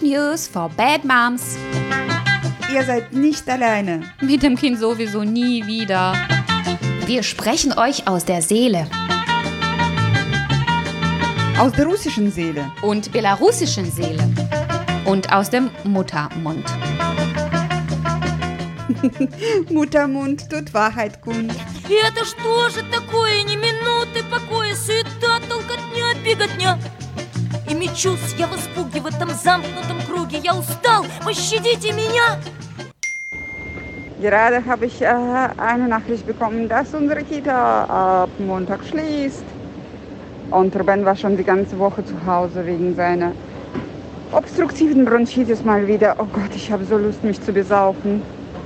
News for Bad Moms. Ihr seid nicht alleine. Mit dem Kind sowieso nie wieder. Wir sprechen euch aus der Seele. Aus der russischen Seele. Und belarussischen Seele. Und aus dem Muttermund. Muttermund tut Wahrheit kund. Это что же такое, ни минуты покоя, суета, толкотня, беготня. И мечусь я в испуге в этом замкнутом круге. Я устал, пощадите меня. Gerade habe ich eine Nachricht bekommen, dass unsere Kita ab Montag schließt. Und Ruben war schon die ganze Woche zu Hause wegen seiner obstruktiven Bronchitis mal wieder. Oh Gott, ich habe so Lust, mich zu besaufen.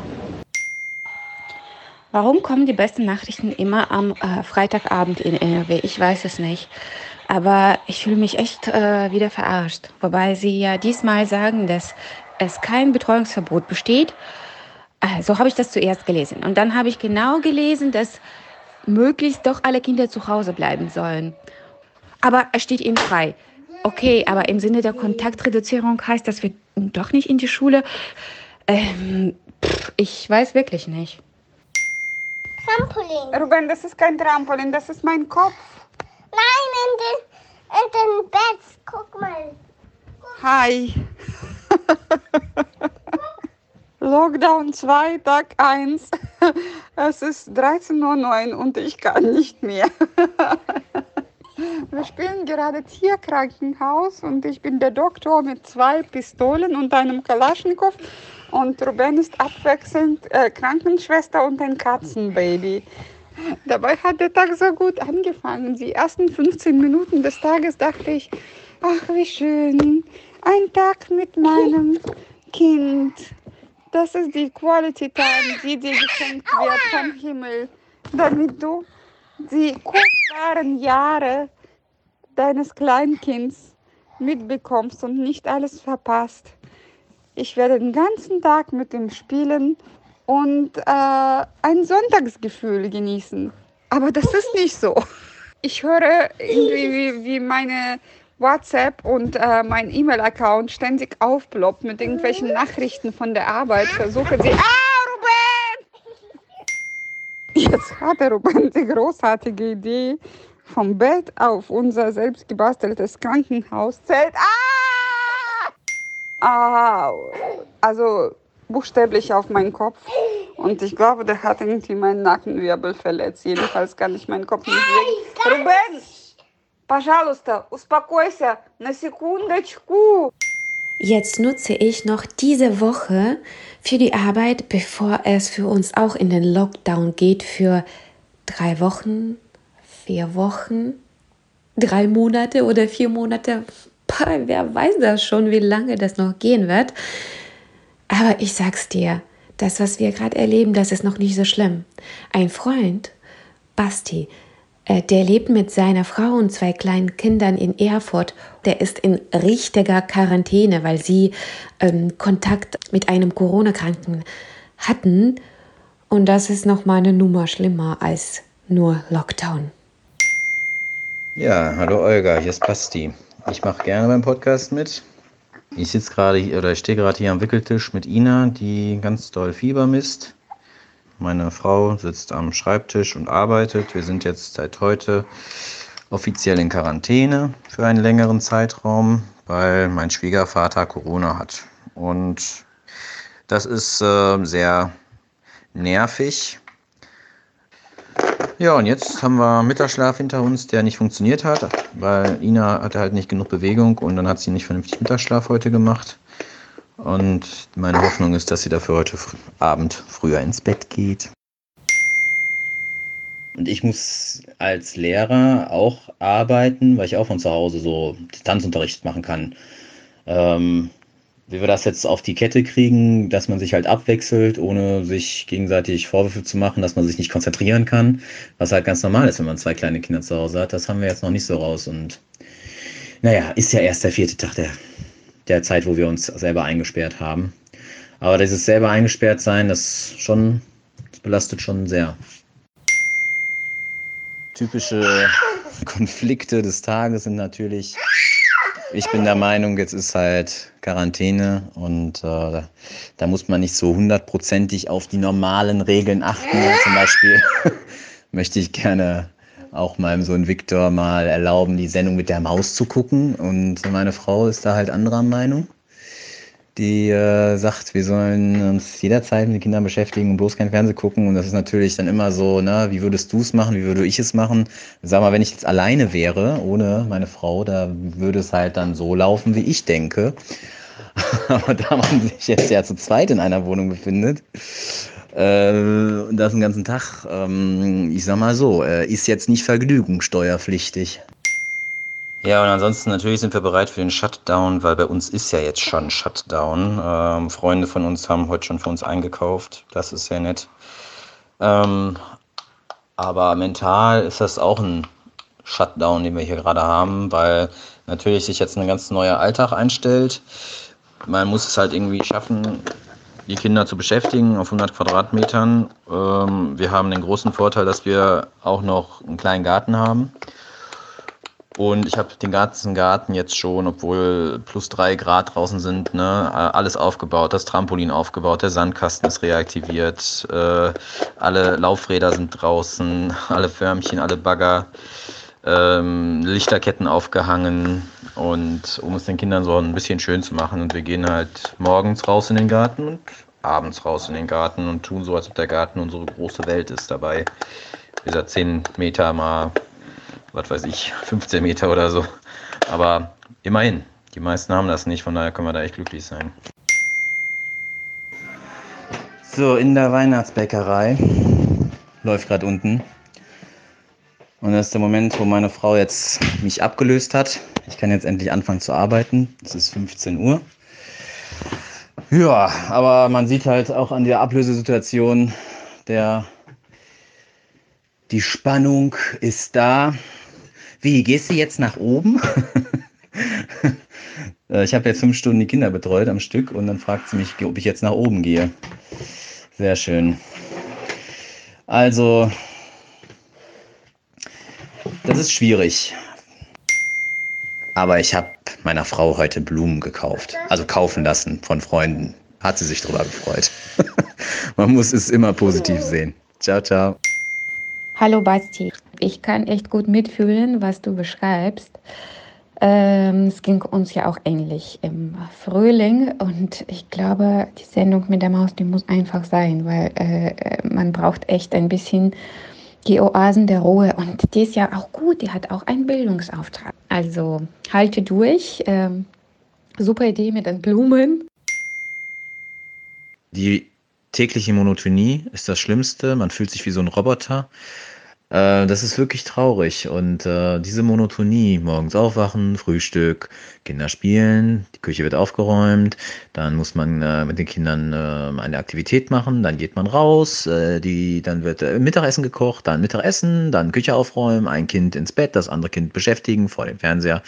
Warum kommen die besten Nachrichten immer am Freitagabend in NRW? Ich weiß es nicht. Aber ich fühle mich echt wieder verarscht. Wobei sie ja diesmal sagen, dass es kein Betreuungsverbot besteht. So habe ich das zuerst gelesen. Und dann habe ich genau gelesen, dass möglichst doch alle Kinder zu Hause bleiben sollen. Aber es steht ihnen frei. Okay, aber im Sinne der Kontaktreduzierung heißt das, wir doch nicht in die Schule. Ich weiß wirklich nicht. Trampolin. Ruben, das ist kein Trampolin, das ist mein Kopf. Nein, in den Bett. Guck mal. Hi. Lockdown 2, Tag 1. Es ist 13:09 Uhr und ich kann nicht mehr. Wir spielen gerade Tierkrankenhaus und ich bin der Doktor mit 2 Pistolen und einem Kalaschnikow. Und Ruben ist abwechselnd Krankenschwester und ein Katzenbaby. Dabei hat der Tag so gut angefangen. Die ersten 15 Minuten des Tages dachte ich, ach wie schön, ein Tag mit meinem Kind. Das ist die Quality Time, die dir geschenkt wird vom Himmel, damit du die kostbaren Jahre deines Kleinkinds mitbekommst und nicht alles verpasst. Ich werde den ganzen Tag mit ihm spielen und ein Sonntagsgefühl genießen. Aber das ist nicht so. Ich höre irgendwie, wie meine WhatsApp und mein E-Mail-Account ständig aufploppt mit irgendwelchen Nachrichten von der Arbeit. Versuche sie... Ruben! Jetzt hatte Ruben die großartige Idee, vom Bett auf unser selbst gebasteltes Krankenhauszelt... Also buchstäblich auf meinen Kopf. Und ich glaube, der hat irgendwie meinen Nackenwirbel verletzt. Jedenfalls kann ich meinen Kopf nicht bewegen. Ruben! Пожалуйста, успокойся, на секундочку. Jetzt nutze ich noch diese Woche für die Arbeit, bevor es für uns auch in den Lockdown geht, für 3 Wochen, 4 Wochen, 3 Monate oder 4 Monate. Wer weiß das schon, wie lange das noch gehen wird. Aber ich sag's dir, das, was wir gerade erleben, das ist noch nicht so schlimm. Ein Freund, Basti, der lebt mit seiner Frau und 2 kleinen Kindern in Erfurt. Der ist in richtiger Quarantäne, weil sie Kontakt mit einem Corona-Kranken hatten. Und das ist noch mal eine Nummer schlimmer als nur Lockdown. Ja, hallo Olga, hier ist Basti. Ich mache gerne beim Podcast mit. Ich stehe gerade hier am Wickeltisch mit Ina, die ganz doll Fieber misst. Meine Frau sitzt am Schreibtisch und arbeitet. Wir sind jetzt seit heute offiziell in Quarantäne für einen längeren Zeitraum, weil mein Schwiegervater Corona hat. Und das ist sehr nervig. Ja, und jetzt haben wir Mittagsschlaf hinter uns, der nicht funktioniert hat, weil Ina hatte halt nicht genug Bewegung und dann hat sie nicht vernünftig Mittagsschlaf heute gemacht. Und meine Hoffnung ist, dass sie dafür heute Abend früher ins Bett geht. Und ich muss als Lehrer auch arbeiten, weil ich auch von zu Hause so Distanzunterricht machen kann. Wie wir das jetzt auf die Kette kriegen, dass man sich halt abwechselt, ohne sich gegenseitig Vorwürfe zu machen, dass man sich nicht konzentrieren kann, was halt ganz normal ist, wenn man 2 kleine Kinder zu Hause hat, das haben wir jetzt noch nicht so raus. Und naja, ist ja erst der 4. Tag der Zeit, wo wir uns selber eingesperrt haben. Aber dieses selber eingesperrt sein, das belastet schon sehr. Typische Konflikte des Tages sind natürlich Ich bin der Meinung, jetzt ist halt Quarantäne und da muss man nicht so hundertprozentig auf die normalen Regeln achten. Ja, zum Beispiel möchte ich gerne auch meinem Sohn Viktor mal erlauben, die Sendung mit der Maus zu gucken. Und meine Frau ist da halt anderer Meinung. Die sagt, wir sollen uns jederzeit mit den Kindern beschäftigen und bloß kein Fernsehen gucken. Und das ist natürlich dann immer so, ne, wie würdest du es machen, wie würde ich es machen? Sag mal, wenn ich jetzt alleine wäre, ohne meine Frau, da würde es halt dann so laufen, wie ich denke. Aber da man sich jetzt ja zu zweit in einer Wohnung befindet, und das den ganzen Tag, ich sag mal so, ist jetzt nicht vergnügungssteuerpflichtig. Ja, und ansonsten natürlich sind wir bereit für den Shutdown, weil bei uns ist ja jetzt schon Shutdown. Freunde von uns haben heute schon für uns eingekauft, das ist sehr nett. Aber mental ist das auch ein Shutdown, den wir hier gerade haben, weil natürlich sich jetzt ein ganz neuer Alltag einstellt. Man muss es halt irgendwie schaffen, die Kinder zu beschäftigen auf 100 Quadratmetern. Wir haben den großen Vorteil, dass wir auch noch einen kleinen Garten haben. Und ich habe den ganzen Garten jetzt schon, obwohl plus 3 Grad draußen sind, ne, alles aufgebaut, das Trampolin aufgebaut, der Sandkasten ist reaktiviert, alle Laufräder sind draußen, alle Förmchen, alle Bagger, Lichterketten aufgehangen, und um es den Kindern so ein bisschen schön zu machen. Und wir gehen halt morgens raus in den Garten und abends raus in den Garten und tun so, als ob der Garten unsere große Welt ist dabei. Dieser 10 Meter mal, was weiß ich, 15 Meter oder so. Aber immerhin, die meisten haben das nicht, von daher können wir da echt glücklich sein. So, in der Weihnachtsbäckerei läuft gerade unten. Und das ist der Moment, wo meine Frau jetzt mich abgelöst hat. Ich kann jetzt endlich anfangen zu arbeiten. Es ist 15 Uhr. Ja, aber man sieht halt auch an der Ablösesituation, die Spannung ist da. Wie, gehst du jetzt nach oben? Ich habe jetzt 5 Stunden die Kinder betreut am Stück und dann fragt sie mich, ob ich jetzt nach oben gehe. Sehr schön. Also, das ist schwierig. Aber ich habe meiner Frau heute Blumen gekauft. Also kaufen lassen von Freunden. Hat sie sich drüber gefreut. Man muss es immer positiv sehen. Ciao, ciao. Hallo Basti, ich kann echt gut mitfühlen, was du beschreibst. Es ging uns ja auch ähnlich im Frühling und ich glaube, die Sendung mit der Maus, die muss einfach sein, weil man braucht echt ein bisschen die Oasen der Ruhe und die ist ja auch gut, die hat auch einen Bildungsauftrag. Also halte durch, super Idee mit den Blumen. Die tägliche Monotonie ist das Schlimmste. Man fühlt sich wie so ein Roboter. Das ist wirklich traurig. Und diese Monotonie, morgens aufwachen, Frühstück, Kinder spielen, die Küche wird aufgeräumt, dann muss man mit den Kindern eine Aktivität machen, dann geht man raus, dann wird Mittagessen gekocht, dann Mittagessen, dann Küche aufräumen, ein Kind ins Bett, das andere Kind beschäftigen vor dem Fernseher,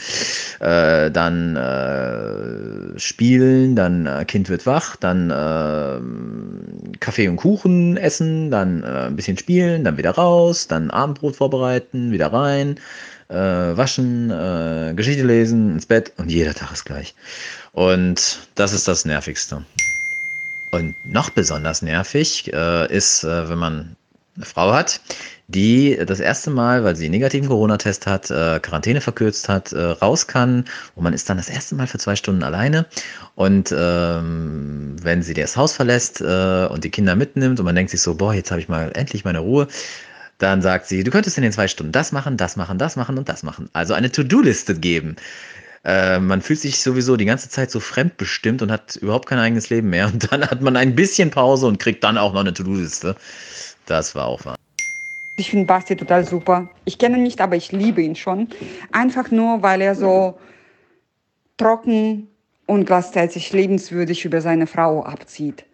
dann spielen, dann Kind wird wach, dann Kaffee und Kuchen essen, dann ein bisschen spielen, dann wieder raus, dann Abendbrot vorbereiten, wieder rein, waschen, Geschichte lesen, ins Bett und jeder Tag ist gleich. Und das ist das Nervigste. Und noch besonders nervig ist, wenn man eine Frau hat, die das erste Mal, weil sie einen negativen Corona-Test hat, Quarantäne verkürzt hat, raus kann und man ist dann das erste Mal für 2 Stunden alleine und wenn sie das Haus verlässt und die Kinder mitnimmt und man denkt sich so, boah, jetzt habe ich mal endlich meine Ruhe, dann sagt sie, du könntest in den 2 Stunden das machen, das machen, das machen und das machen. Also eine To-Do-Liste geben. Man fühlt sich sowieso die ganze Zeit so fremdbestimmt und hat überhaupt kein eigenes Leben mehr. Und dann hat man ein bisschen Pause und kriegt dann auch noch eine To-Do-Liste. Das war auch wahr. Ich finde Basti total super. Ich kenne ihn nicht, aber ich liebe ihn schon. Einfach nur, weil er so trocken und gleichzeitig lebenswürdig über seine Frau abzieht.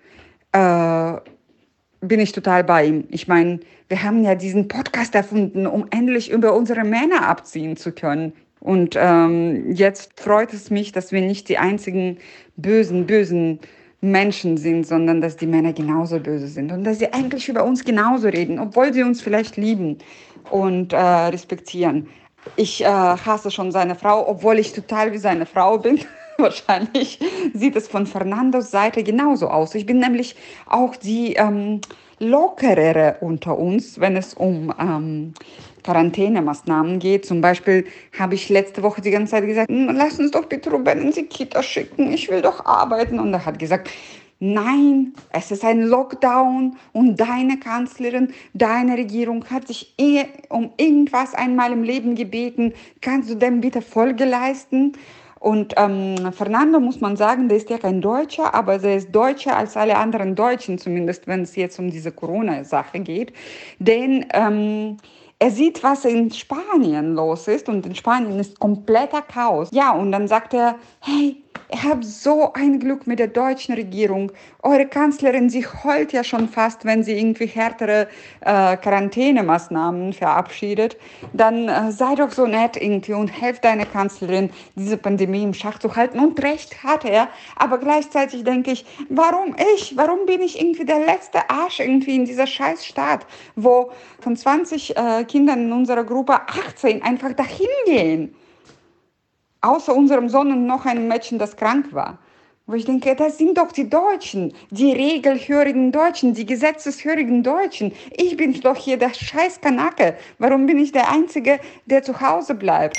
Bin ich total bei ihm. Ich meine, wir haben ja diesen Podcast erfunden, um endlich über unsere Männer abziehen zu können. Und jetzt freut es mich, dass wir nicht die einzigen bösen Menschen sind, sondern dass die Männer genauso böse sind und dass sie eigentlich über uns genauso reden, obwohl sie uns vielleicht lieben und respektieren. Ich hasse schon seine Frau, obwohl ich total wie seine Frau bin. Wahrscheinlich sieht es von Fernandos Seite genauso aus. Ich bin nämlich auch die lockerere unter uns, wenn es um Quarantänemaßnahmen geht. Zum Beispiel habe ich letzte Woche die ganze Zeit gesagt, lass uns doch bitte Ruben in die Kita schicken, ich will doch arbeiten. Und er hat gesagt, nein, es ist ein Lockdown und deine Kanzlerin, deine Regierung hat sich um irgendwas einmal im Leben gebeten. Kannst du dem bitte Folge leisten? Und Fernando, muss man sagen, der ist ja kein Deutscher, aber der ist deutscher als alle anderen Deutschen, zumindest wenn es jetzt um diese Corona-Sache geht. Denn er sieht, was in Spanien los ist, und in Spanien ist kompletter Chaos. Ja, und dann sagt er, hey, ihr habt so ein Glück mit der deutschen Regierung. Eure Kanzlerin, sie heult ja schon fast, wenn sie irgendwie härtere Quarantänemaßnahmen verabschiedet. Dann sei doch so nett irgendwie und helft deiner Kanzlerin, diese Pandemie im Schach zu halten. Und recht hat er, aber gleichzeitig denke ich, warum ich? Warum bin ich irgendwie der letzte Arsch irgendwie in dieser Scheißstaat, wo von 20 Kindern in unserer Gruppe 18 einfach dahin gehen? Außer unserem Sohn und noch einem Mädchen, das krank war. Wo ich denke, das sind doch die Deutschen, die regelhörigen Deutschen, die gesetzeshörigen Deutschen. Ich bin doch hier der scheiß Kanake. Warum bin ich der Einzige, der zu Hause bleibt?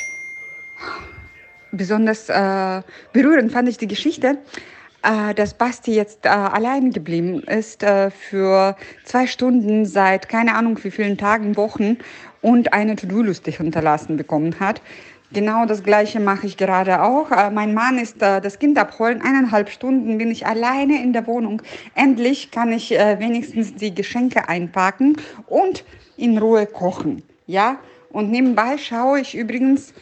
Besonders berührend fand ich die Geschichte, dass Basti jetzt allein geblieben ist für 2 Stunden seit keine Ahnung wie vielen Tagen, Wochen und eine To-Do-Liste hinterlassen bekommen hat. Genau das Gleiche mache ich gerade auch. Mein Mann ist das Kind abholen. 1,5 Stunden bin ich alleine in der Wohnung. Endlich kann ich wenigstens die Geschenke einpacken und in Ruhe kochen. Ja? Und nebenbei schaue ich übrigens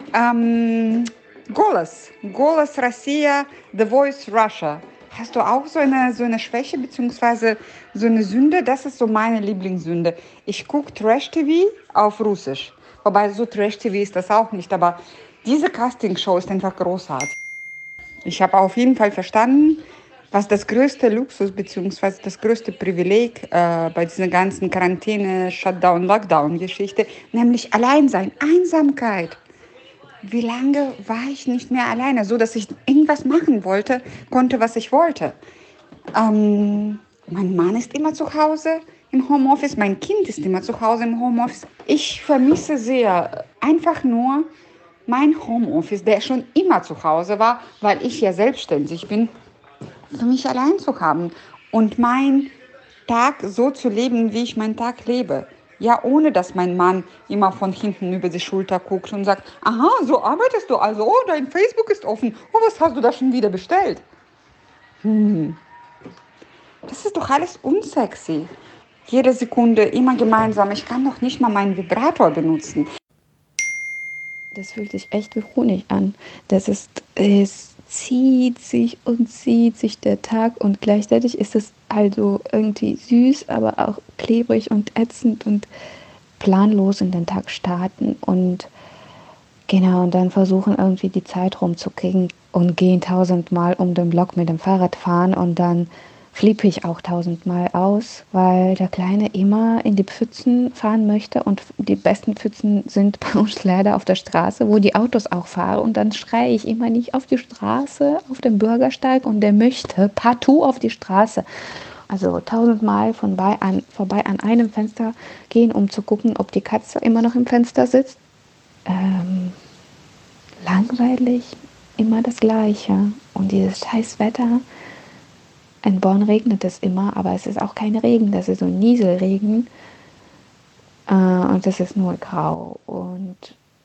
Golos Россия, The Voice Russia. Hast du auch so eine Schwäche bzw. so eine Sünde? Das ist so meine Lieblingssünde. Ich gucke Trash-TV auf Russisch. Wobei so Trash-TV ist das auch nicht, aber diese Castingshow ist einfach großartig. Ich habe auf jeden Fall verstanden, was das größte Luxus bzw. das größte Privileg bei dieser ganzen Quarantäne, Shutdown, Lockdown-Geschichte, nämlich Alleinsein, Einsamkeit. Wie lange war ich nicht mehr alleine, so dass ich irgendwas machen konnte, was ich wollte. Mein Mann ist immer zu Hause im Homeoffice, mein Kind ist immer zu Hause im Homeoffice. Ich vermisse sehr einfach nur mein Homeoffice, der schon immer zu Hause war, weil ich ja selbstständig bin, für mich allein zu haben und meinen Tag so zu leben, wie ich meinen Tag lebe. Ja, ohne dass mein Mann immer von hinten über die Schulter guckt und sagt, aha, so arbeitest du also, oh, dein Facebook ist offen, oh, was hast du da schon wieder bestellt? Das ist doch alles unsexy. Jede Sekunde, immer gemeinsam. Ich kann doch nicht mal meinen Vibrator benutzen. Das fühlt sich echt wie Honig an. Es zieht sich der Tag und gleichzeitig ist es also irgendwie süß, aber auch klebrig und ätzend und planlos in den Tag starten und genau und dann versuchen irgendwie die Zeit rumzukriegen und gehen 1000-mal um den Block mit dem Fahrrad fahren und dann flippe ich auch 1000-mal aus, weil der Kleine immer in die Pfützen fahren möchte und die besten Pfützen sind bei uns leider auf der Straße, wo die Autos auch fahren und dann schreie ich immer nicht auf die Straße, auf dem Bürgersteig und der möchte partout auf die Straße. Also 1000-mal vorbei an einem Fenster gehen, um zu gucken, ob die Katze immer noch im Fenster sitzt. Langweilig, immer das Gleiche und dieses scheiß Wetter. In Bonn regnet es immer, aber es ist auch kein Regen, das ist so ein Nieselregen und das ist nur grau. Und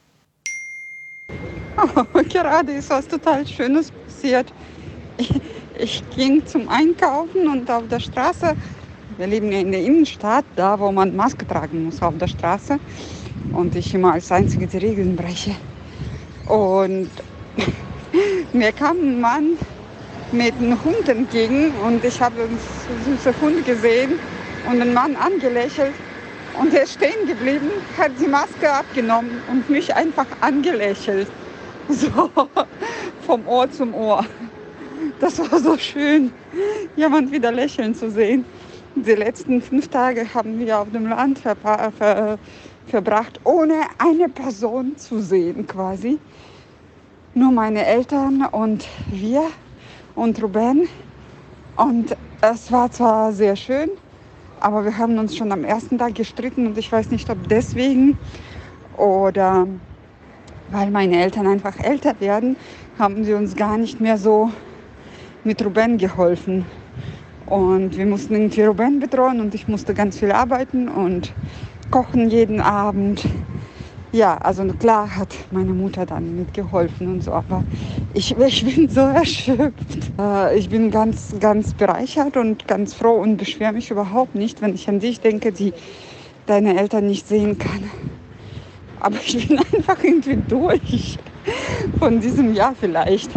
Gerade ist was total Schönes passiert. Ich ging zum Einkaufen und auf der Straße, wir leben ja in der Innenstadt, da wo man Maske tragen muss auf der Straße und ich immer als Einzige die Regeln breche. Und mir kam ein Mann mit einem Hund entgegen und ich habe einen süßen Hund gesehen und den Mann angelächelt und er ist stehen geblieben, hat die Maske abgenommen und mich einfach angelächelt, so vom Ohr zum Ohr. Das war so schön, jemand wieder lächeln zu sehen. Die letzten 5 Tage haben wir auf dem Land verbracht, ohne eine Person zu sehen quasi. Nur meine Eltern und wir und Ruben. Und es war zwar sehr schön, aber wir haben uns schon am ersten Tag gestritten und ich weiß nicht, ob deswegen oder weil meine Eltern einfach älter werden, haben sie uns gar nicht mehr so mit Ruben geholfen. Und wir mussten irgendwie Ruben betreuen und ich musste ganz viel arbeiten und kochen jeden Abend. Ja, also klar hat meine Mutter dann mitgeholfen und so, aber ich bin so erschöpft. Ich bin ganz, ganz bereichert und ganz froh und beschwere mich überhaupt nicht, wenn ich an dich denke, die deine Eltern nicht sehen kann. Aber ich bin einfach irgendwie durch von diesem Jahr vielleicht.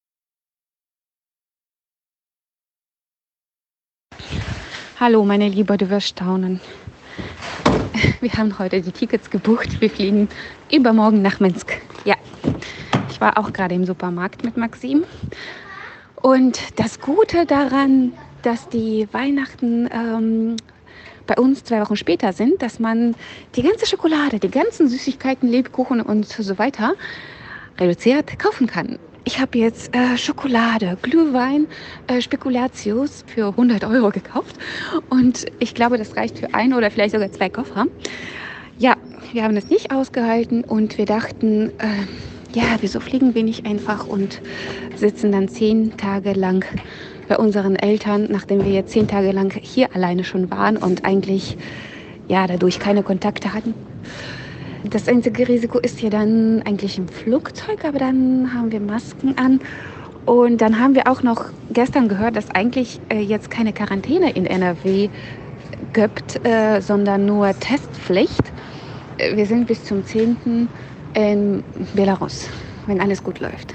Hallo, meine Liebe, du wirst staunen. Wir haben heute die Tickets gebucht. Wir fliegen übermorgen nach Minsk. Ja, ich war auch gerade im Supermarkt mit Maxim. Und das Gute daran, dass die Weihnachten bei uns 2 Wochen später sind, dass man die ganze Schokolade, die ganzen Süßigkeiten, Lebkuchen und so weiter reduziert kaufen kann. Ich habe jetzt Schokolade, Glühwein, Spekulatius für 100 € gekauft und ich glaube, das reicht für 1 oder vielleicht sogar 2 Koffer. Ja, wir haben es nicht ausgehalten und wir dachten, ja, wieso fliegen wir nicht einfach und sitzen dann 10 Tage lang bei unseren Eltern, nachdem wir jetzt 10 Tage lang hier alleine schon waren und eigentlich ja dadurch keine Kontakte hatten. Das einzige Risiko ist ja dann eigentlich im Flugzeug, aber dann haben wir Masken an. Und dann haben wir auch noch gestern gehört, dass eigentlich jetzt keine Quarantäne in NRW gibt, sondern nur Testpflicht. Wir sind bis zum 10. in Belarus, wenn alles gut läuft.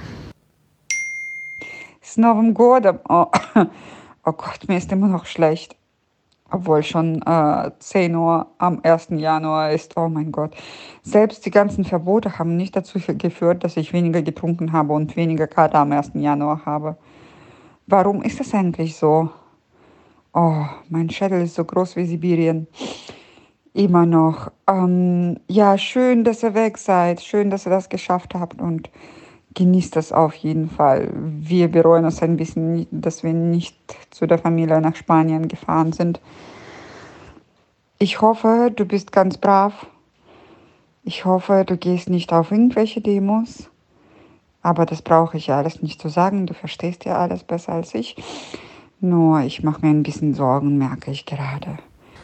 С Новым годом! Oh Gott, mir ist immer noch schlecht. Obwohl schon 10 Uhr am 1. Januar ist. Oh mein Gott. Selbst die ganzen Verbote haben nicht dazu geführt, dass ich weniger getrunken habe und weniger Kater am 1. Januar habe. Warum ist das eigentlich so? Oh, mein Schädel ist so groß wie Sibirien. Immer noch. Ja, schön, dass ihr weg seid. Schön, dass ihr das geschafft habt und genießt das auf jeden Fall. Wir bereuen es ein bisschen, dass wir nicht zu der Familie nach Spanien gefahren sind. Ich hoffe, du bist ganz brav. Ich hoffe, du gehst nicht auf irgendwelche Demos. Aber das brauche ich ja alles nicht zu sagen. Du verstehst ja alles besser als ich. Nur ich mache mir ein bisschen Sorgen, merke ich gerade.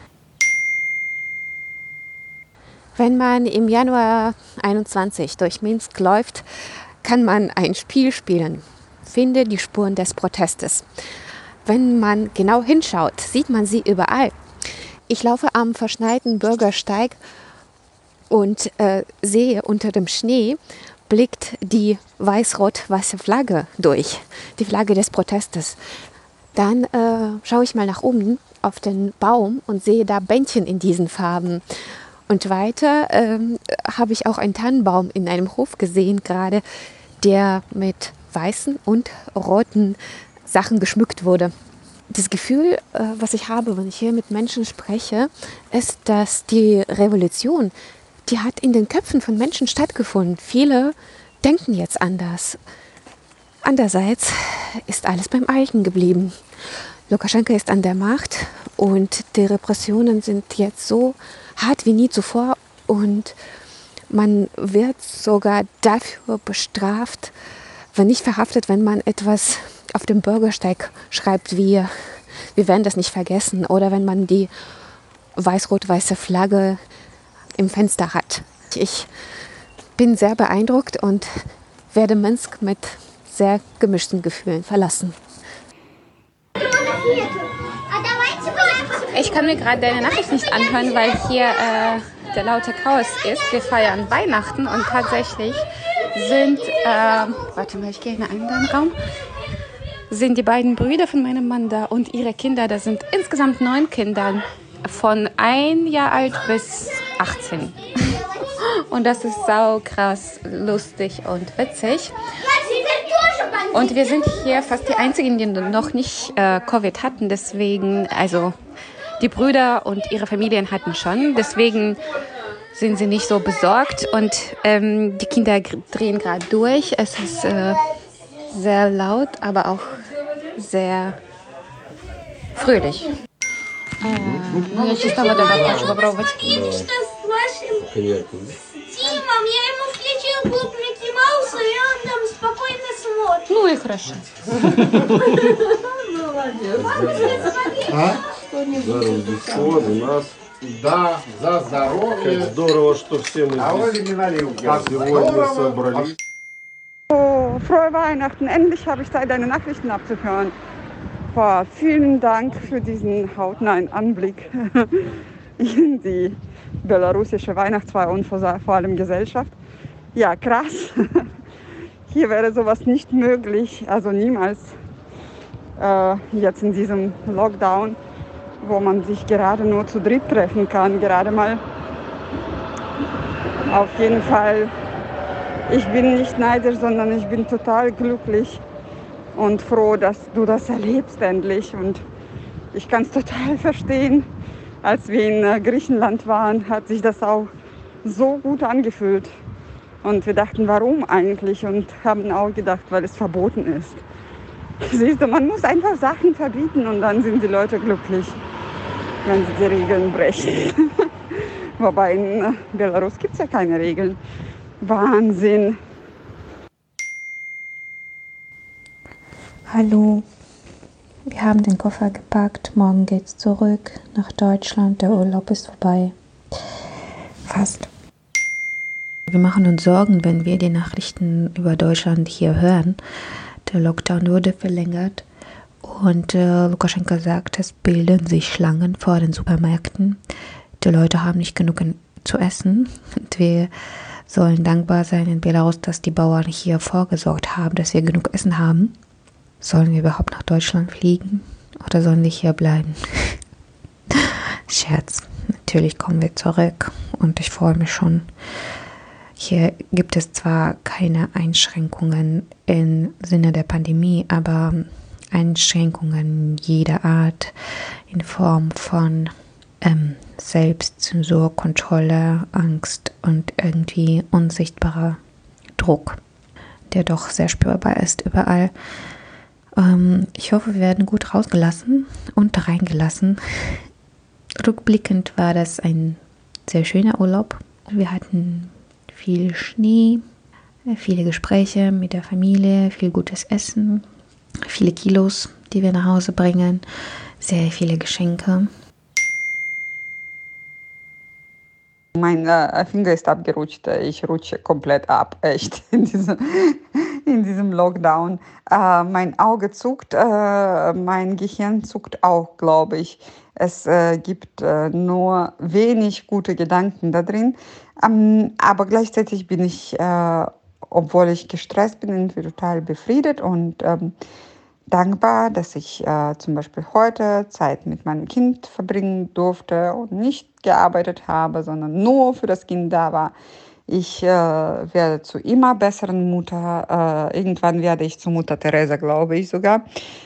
Wenn man im Januar 21 durch Minsk läuft, kann man ein Spiel spielen. Finde die Spuren des Protestes. Wenn man genau hinschaut, sieht man sie überall. Ich laufe am verschneiten Bürgersteig und sehe unter dem Schnee, blickt die weiß-rot-weiße Flagge durch, die Flagge des Protestes. Dann schaue ich mal nach oben auf den Baum und sehe da Bändchen in diesen Farben. Und weiter habe ich auch einen Tannenbaum in einem Hof gesehen gerade, der mit weißen und roten Sachen geschmückt wurde. Das Gefühl, was ich habe, wenn ich hier mit Menschen spreche, ist, dass die Revolution, die hat in den Köpfen von Menschen stattgefunden. Viele denken jetzt anders. Andererseits ist alles beim Alten geblieben. Lukaschenka ist an der Macht und die Repressionen sind jetzt so hart wie nie zuvor und man wird sogar dafür bestraft, wenn nicht verhaftet, wenn man etwas auf dem Bürgersteig schreibt, wie wir werden das nicht vergessen, oder wenn man die weiß-rot-weiße Flagge im Fenster hat. Ich bin sehr beeindruckt und werde Minsk mit sehr gemischten Gefühlen verlassen. Ich kann mir gerade deine Nachricht nicht anhören, weil hier der laute Chaos ist. Wir feiern Weihnachten und tatsächlich sind, warte mal, ich gehe in einen anderen Raum, sind die beiden Brüder von meinem Mann da und ihre Kinder. Da sind insgesamt 9 Kinder von 1 Jahr alt bis 18. Und das ist sau krass, lustig und witzig. Und wir sind hier fast die Einzigen, die noch nicht Covid hatten. Deswegen, also die Brüder und ihre Familien hatten schon. Deswegen sind sie nicht so besorgt und die Kinder drehen gerade durch. Es ist sehr laut, aber auch sehr fröhlich. Я чисто вот это хочу попробовать. Видишь, что с вашим Тимом я ему включил клуб Микки Мауса, и он там спокойно смотрит. Ну и хорошо. Здорово, бессон у нас. Да, за здоровье. Как здорово, что все мы здесь сегодня собрались. Oh, frohe Weihnachten. Endlich habe ich Zeit, deine Nachrichten abzuhören. Boah, vielen Dank für diesen hautnahen Anblick in die belarussische Weihnachtsfeier und vor allem Gesellschaft. Ja, krass. Hier wäre sowas nicht möglich, also niemals jetzt in diesem Lockdown, wo man sich gerade nur zu dritt treffen kann, gerade mal. Auf jeden Fall, ich bin nicht neidisch, sondern ich bin total glücklich und froh, dass du das erlebst endlich. Und ich kann es total verstehen. Als wir in Griechenland waren, hat sich das auch so gut angefühlt. Und wir dachten, warum eigentlich? Und haben auch gedacht, weil es verboten ist. Siehst du, man muss einfach Sachen verbieten und dann sind die Leute glücklich, wenn sie die Regeln brechen. Wobei in Belarus gibt es ja keine Regeln. Wahnsinn. Hallo, wir haben den Koffer gepackt, morgen geht's zurück nach Deutschland, der Urlaub ist vorbei. Fast. Wir machen uns Sorgen, wenn wir die Nachrichten über Deutschland hier hören. Der Lockdown wurde verlängert und Lukaschenka sagt, es bilden sich Schlangen vor den Supermärkten. Die Leute haben nicht genug zu essen und wir sollen dankbar sein in Belarus, dass die Bauern hier vorgesorgt haben, dass wir genug Essen haben. Sollen wir überhaupt nach Deutschland fliegen oder sollen wir hier bleiben? Scherz, natürlich kommen wir zurück und ich freue mich schon. Hier gibt es zwar keine Einschränkungen im Sinne der Pandemie, aber Einschränkungen jeder Art in Form von Selbstzensur, Kontrolle, Angst und irgendwie unsichtbarer Druck, der doch sehr spürbar ist überall. Ich hoffe, wir werden gut rausgelassen und reingelassen. Rückblickend war das ein sehr schöner Urlaub. Wir hatten viel Schnee, viele Gespräche mit der Familie, viel gutes Essen, viele Kilos, die wir nach Hause bringen, sehr viele Geschenke. Mein Finger ist abgerutscht. Ich rutsche komplett ab, echt, in diesem Lockdown. Mein Auge zuckt, mein Gehirn zuckt auch, glaube ich. Es gibt nur wenig gute Gedanken da drin. Aber gleichzeitig bin ich, obwohl ich gestresst bin, irgendwie total befriedet und dankbar, dass ich zum Beispiel heute Zeit mit meinem Kind verbringen durfte und nicht gearbeitet habe, sondern nur für das Kind da war. Ich werde zu immer besseren Mutter. Irgendwann werde ich zu Mutter Teresa, glaube ich sogar.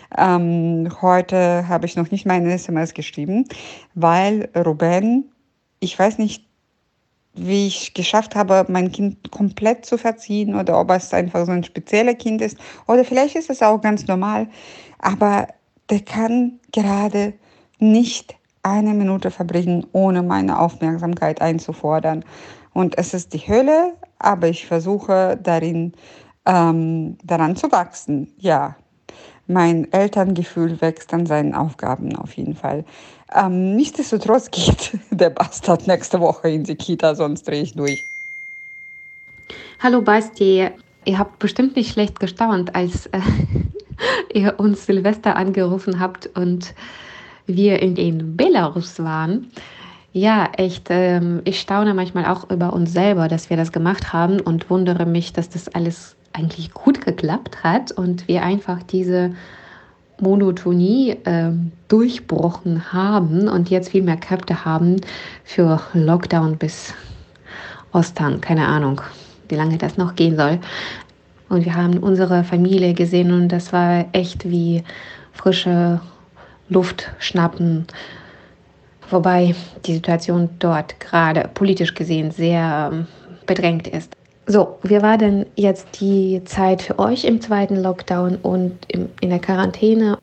Heute habe ich noch nicht meine SMS geschrieben, weil Ruben, ich weiß nicht, wie ich geschafft habe, mein Kind komplett zu verziehen oder ob es einfach so ein spezielles Kind ist oder vielleicht ist es auch ganz normal, aber der kann gerade nicht eine Minute verbringen, ohne meine Aufmerksamkeit einzufordern. Und es ist die Hölle, aber ich versuche daran zu wachsen. Ja, mein Elterngefühl wächst an seinen Aufgaben auf jeden Fall. Nichtsdestotrotz geht der Bastard nächste Woche in die Kita, sonst drehe ich durch. Hallo Basti, ihr habt bestimmt nicht schlecht gestaunt, als ihr uns Silvester angerufen habt und wir in Belarus waren. Ja, echt, ich staune manchmal auch über uns selber, dass wir das gemacht haben und wundere mich, dass das alles eigentlich gut geklappt hat und wir einfach diese Monotonie durchbrochen haben und jetzt viel mehr Kräfte haben für Lockdown bis Ostern. Keine Ahnung, wie lange das noch gehen soll. Und wir haben unsere Familie gesehen und das war echt wie frische Luft schnappen. Wobei die Situation dort gerade politisch gesehen sehr bedrängt ist. So, wie war denn jetzt die Zeit für euch im zweiten Lockdown und in der Quarantäne?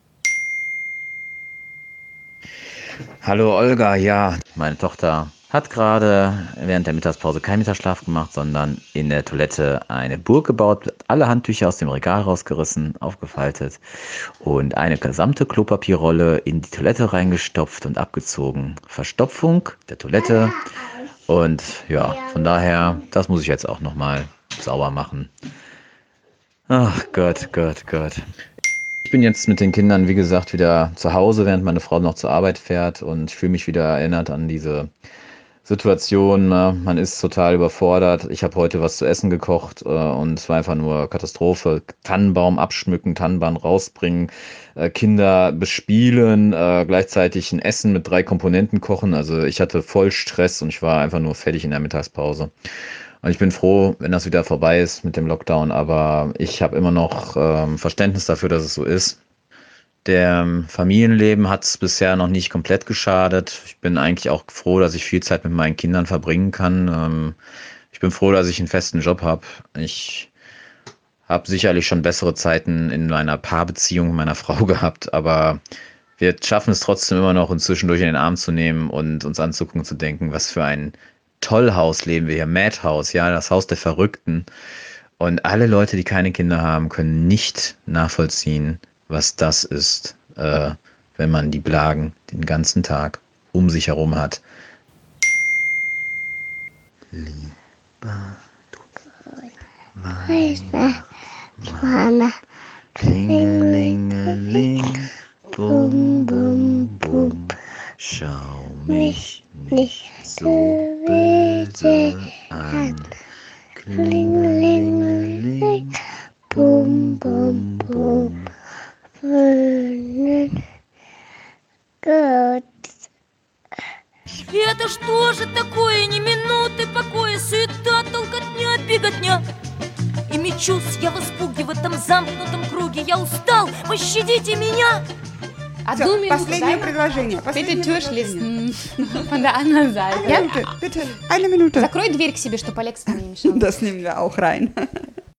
Hallo Olga, ja, meine Tochter hat gerade während der Mittagspause keinen Mittagsschlaf gemacht, sondern in der Toilette eine Burg gebaut, alle Handtücher aus dem Regal rausgerissen, aufgefaltet und eine gesamte Klopapierrolle in die Toilette reingestopft und abgezogen. Verstopfung der Toilette und ja, von daher, das muss ich jetzt auch nochmal sauber machen. Ach Gott, Gott, Gott. Ich bin jetzt mit den Kindern, wie gesagt, wieder zu Hause, während meine Frau noch zur Arbeit fährt und ich fühle mich wieder erinnert an diese Situation. Ne? Man ist total überfordert. Ich habe heute was zu essen gekocht und es war einfach nur Katastrophe. Tannenbaum abschmücken, Tannenbaum rausbringen, Kinder bespielen, gleichzeitig ein Essen mit 3 Komponenten kochen. Also ich hatte voll Stress und ich war einfach nur fertig in der Mittagspause. Und ich bin froh, wenn das wieder vorbei ist mit dem Lockdown, aber ich habe immer noch Verständnis dafür, dass es so ist. Der Familienleben hat es bisher noch nicht komplett geschadet. Ich bin eigentlich auch froh, dass ich viel Zeit mit meinen Kindern verbringen kann. Ich bin froh, dass ich einen festen Job habe. Ich habe sicherlich schon bessere Zeiten in meiner Paarbeziehung mit meiner Frau gehabt, aber wir schaffen es trotzdem immer noch, uns zwischendurch in den Arm zu nehmen und uns anzugucken und zu denken, was für ein Tollhaus leben wir hier, Madhouse, ja, das Haus der Verrückten. Und alle Leute, die keine Kinder haben, können nicht nachvollziehen, was das ist, wenn man die Blagen den ganzen Tag um sich herum hat. Lieber Mama, Klingelingeling, bum, bum, bum, schau mich nicht so böse an. Klingelingeling, bum, bum, bum. Это что же такое, ни минуты покоя, суета, толкотня, беготня. И мечусь я в испуге в этом замкнутом круге. Я устал, пощадите меня. Одну Minute, Последнее предложение. Bitte Tür schließen. Von der anderen Seite. Ja, bitte, eine Minute. Закрой дверь к себе, чтобы Alexa не мешал. Das nehmen wir auch rein.